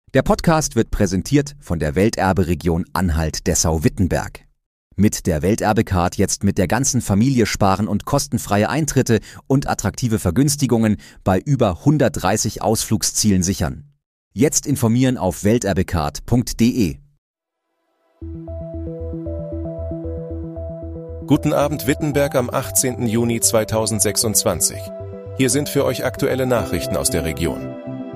Der Podcast wird präsentiert von der Welterbe-Region Anhalt-Dessau-Wittenberg. Mit der Welterbe-Card jetzt mit der ganzen Familie sparen und kostenfreie Eintritte und attraktive Vergünstigungen bei über 130 Ausflugszielen sichern. Jetzt informieren auf welterbecard.de. Guten Abend Wittenberg am 18. Juni 2026. Hier sind für euch aktuelle Nachrichten aus der Region.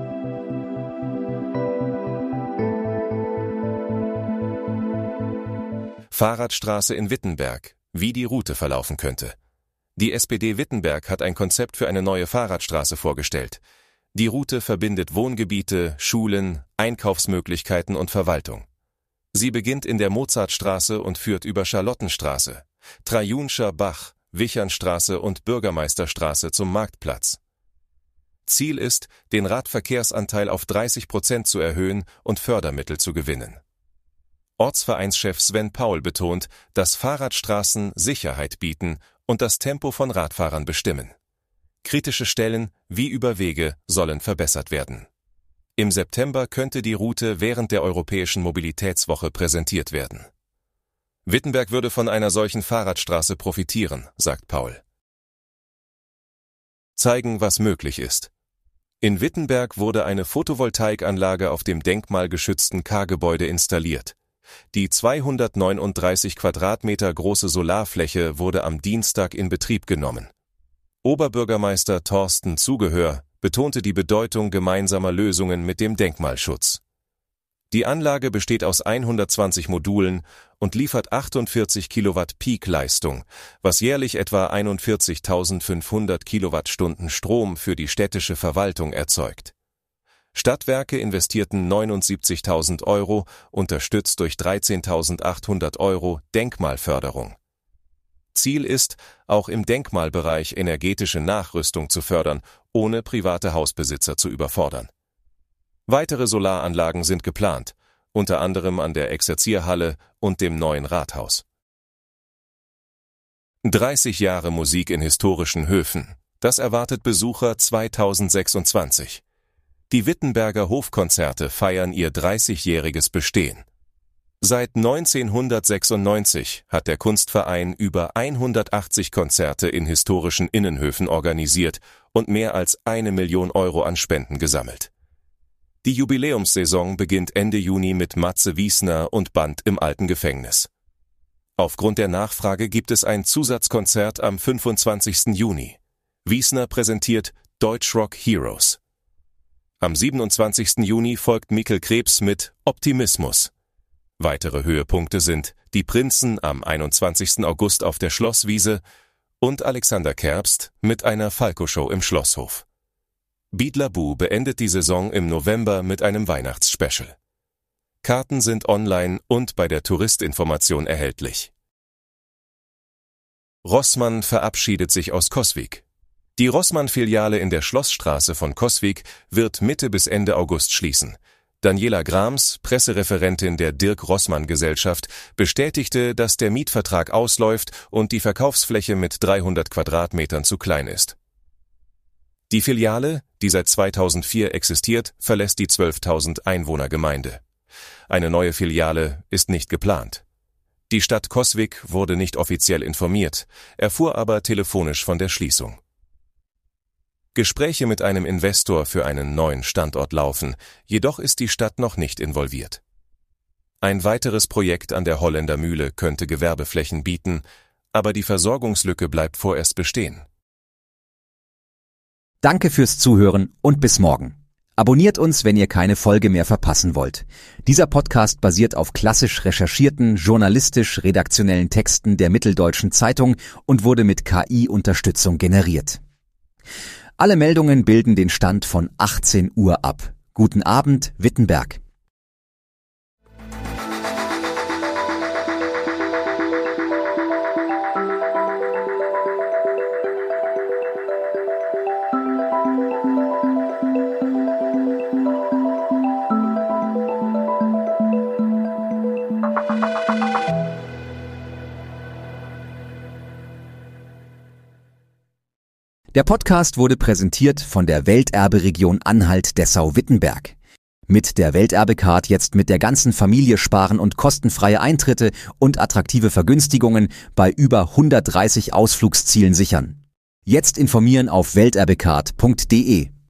Fahrradstraße in Wittenberg, wie die Route verlaufen könnte. Die SPD Wittenberg hat ein Konzept für eine neue Fahrradstraße vorgestellt. Die Route verbindet Wohngebiete, Schulen, Einkaufsmöglichkeiten und Verwaltung. Sie beginnt in der Mozartstraße und führt über Charlottenstraße, Trajunscher Bach, Wichernstraße und Bürgermeisterstraße zum Marktplatz. Ziel ist, den Radverkehrsanteil auf 30% zu erhöhen und Fördermittel zu gewinnen. Ortsvereinschef Sven Paul betont, dass Fahrradstraßen Sicherheit bieten und das Tempo von Radfahrern bestimmen. Kritische Stellen, wie Überwege, sollen verbessert werden. Im September könnte die Route während der Europäischen Mobilitätswoche präsentiert werden. Wittenberg würde von einer solchen Fahrradstraße profitieren, sagt Paul. Zeigen, was möglich ist. In Wittenberg wurde eine Photovoltaikanlage auf dem denkmalgeschützten K-Gebäude installiert. Die 239 Quadratmeter große Solarfläche wurde am Dienstag in Betrieb genommen. Oberbürgermeister Thorsten Zugehör betonte die Bedeutung gemeinsamer Lösungen mit dem Denkmalschutz. Die Anlage besteht aus 120 Modulen und liefert 48 Kilowatt Peak-Leistung, was jährlich etwa 41.500 Kilowattstunden Strom für die städtische Verwaltung erzeugt. Stadtwerke investierten 79.000 Euro, unterstützt durch 13.800 Euro Denkmalförderung. Ziel ist, auch im Denkmalbereich energetische Nachrüstung zu fördern, ohne private Hausbesitzer zu überfordern. Weitere Solaranlagen sind geplant, unter anderem an der Exerzierhalle und dem neuen Rathaus. 30 Jahre Musik in historischen Höfen, das erwartet Besucher 2026. Die Wittenberger Hofkonzerte feiern ihr 30-jähriges Bestehen. Seit 1996 hat der Kunstverein über 180 Konzerte in historischen Innenhöfen organisiert und mehr als 1 Million Euro an Spenden gesammelt. Die Jubiläumssaison beginnt Ende Juni mit Matze Wiesner und Band im Alten Gefängnis. Aufgrund der Nachfrage gibt es ein Zusatzkonzert am 25. Juni. Wiesner präsentiert Deutschrock Heroes. Am 27. Juni folgt Mikkel Krebs mit Optimismus. Weitere Höhepunkte sind Die Prinzen am 21. August auf der Schlosswiese und Alexander Kerbst mit einer Falco-Show im Schlosshof. Biedlerbu beendet die Saison im November mit einem Weihnachtsspecial. Karten sind online und bei der Touristinformation erhältlich. Rossmann verabschiedet sich aus Coswig. Die Rossmann-Filiale in der Schlossstraße von Coswig wird Mitte bis Ende August schließen. Daniela Grams, Pressereferentin der Dirk-Rossmann-Gesellschaft, bestätigte, dass der Mietvertrag ausläuft und die Verkaufsfläche mit 300 Quadratmetern zu klein ist. Die Filiale, die seit 2004 existiert, verlässt die 12.000 Einwohnergemeinde. Eine neue Filiale ist nicht geplant. Die Stadt Coswig wurde nicht offiziell informiert, erfuhr aber telefonisch von der Schließung. Gespräche mit einem Investor für einen neuen Standort laufen, jedoch ist die Stadt noch nicht involviert. Ein weiteres Projekt an der Holländer Mühle könnte Gewerbeflächen bieten, aber die Versorgungslücke bleibt vorerst bestehen. Danke fürs Zuhören und bis morgen. Abonniert uns, wenn ihr keine Folge mehr verpassen wollt. Dieser Podcast basiert auf klassisch recherchierten, journalistisch-redaktionellen Texten der Mitteldeutschen Zeitung und wurde mit KI-Unterstützung generiert. Alle Meldungen bilden den Stand von 18 Uhr ab. Guten Abend, Wittenberg. Der Podcast wurde präsentiert von der Welterbe-Region Anhalt-Dessau-Wittenberg. Mit der Welterbecard jetzt mit der ganzen Familie sparen und kostenfreie Eintritte und attraktive Vergünstigungen bei über 130 Ausflugszielen sichern. Jetzt informieren auf welterbecard.de.